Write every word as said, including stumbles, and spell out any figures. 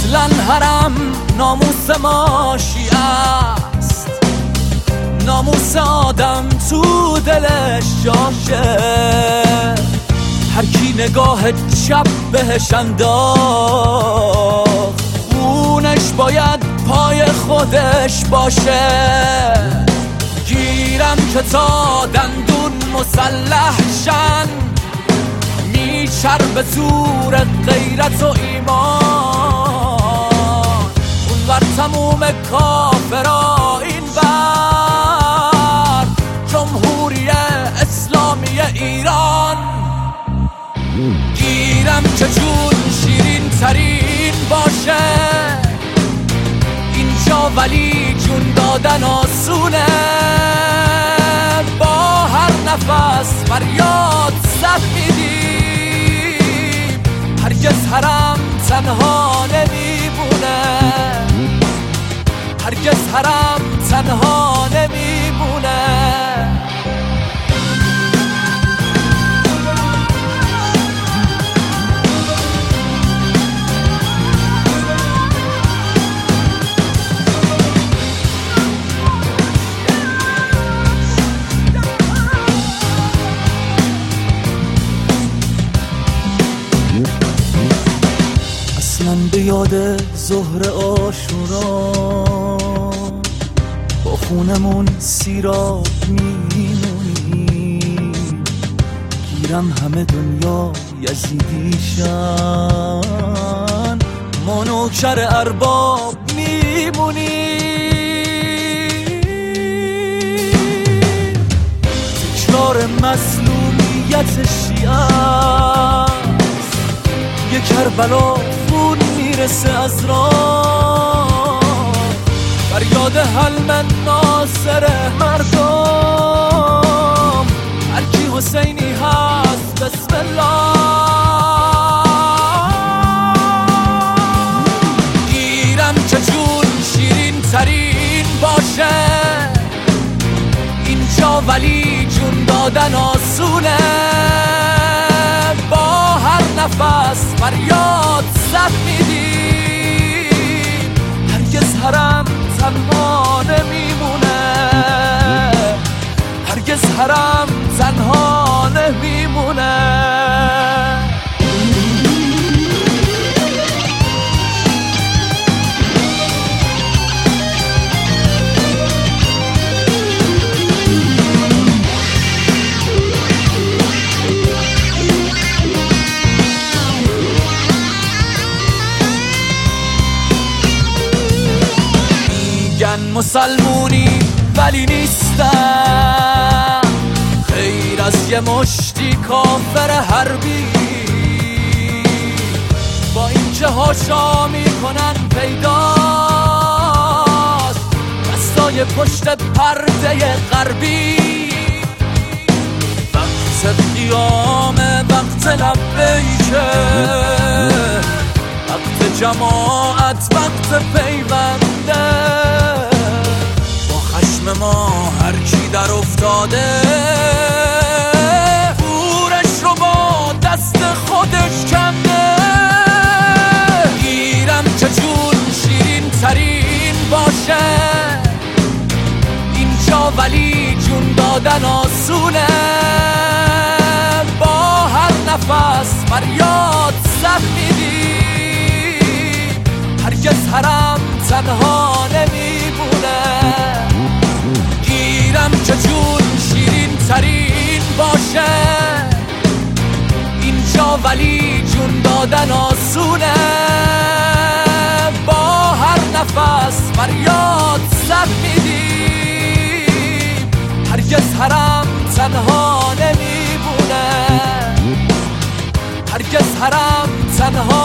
اصلا حرم ناموس ماشی است، ناموس آدم تو دلش جاشه. هر کی نگاه چپ بهش انداخت خونش باید پای خودش باشه. گیرم که تا دندون مسلح شن، میچر به زور غیرت و ایمان. اونور تموم کافرا، این بر جمهوری اسلامی ایران. گیرم که جون شیرین ترین باشه اینجا، ولی جون دادن آسونه. با هر نفس فریاد صد میدیم، هرگز حرم تنها نمیمونه، هرگز حرم تنها نمیمونه. من به یاد ظهر عاشورا با خونمون سیراب میمونی. گیرم همه دنیا یزیدیشن، ما نوکر ارباب میمونی. تکرار مظلومیت شیعه، یه کربلا خون میرسه از راه. فریاد حلم ناصر مردم، هرکی حسینی هست بسم الله. گیرم که جون شیرین ترین باشه اینجا، ولی جون دادن آسونه. با هر نفس فریاد صد میدیم، هرگز حرم تنها نمیمونه، هرگز حرم تنها نمیمونه. مسلمونی ولی نیستم، خیر از یه مشتی کافر حربی. با اینکه هاشا میکنن پیداست دستای پشت پرده غربی. وقت قیامه، وقت لبیکه، وقت جماعت، وقت پیونده. ما هر کی در افتاده پورش رو با دست خودش کنده. گیرم که جون شیرین ترین باشه اینجا، ولی جون دادن آسونه. با هر نفس فریاد صد میدیم، هرگز حرم تنها نمیمونه. گیرم که جون شیرین ترین باشه اینجا، ولی جون دادن آسونه. با هر نفس فریاد صد میدیم، هرگز حرم تنها نمیمونه، هرگز حرم تنها